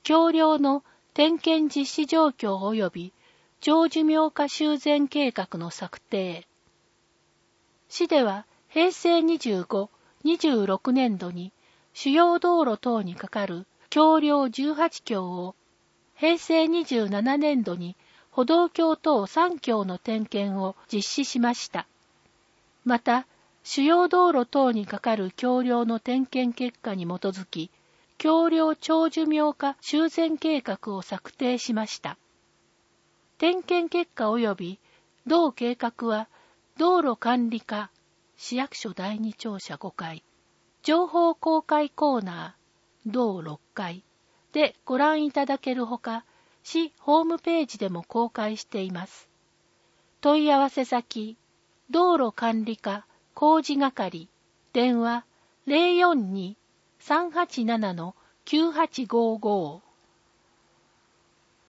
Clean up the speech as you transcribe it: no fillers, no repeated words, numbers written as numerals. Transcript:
橋梁の点検実施状況及び長寿命化修繕計画の策定。市では平成25、26年度に主要道路等にかかる橋梁18橋を、平成27年度に歩道橋等3橋の点検を実施しました。また、主要道路等にかかる橋梁の点検結果に基づき、橋梁長寿命化修繕計画を策定しました。点検結果及び同計画は、道路管理課市役所第2庁舎5階、情報公開コーナー同6階でご覧いただけるほか、市ホームページでも公開しています。問い合わせ先、道路管理課工事係、電話 042-387-9855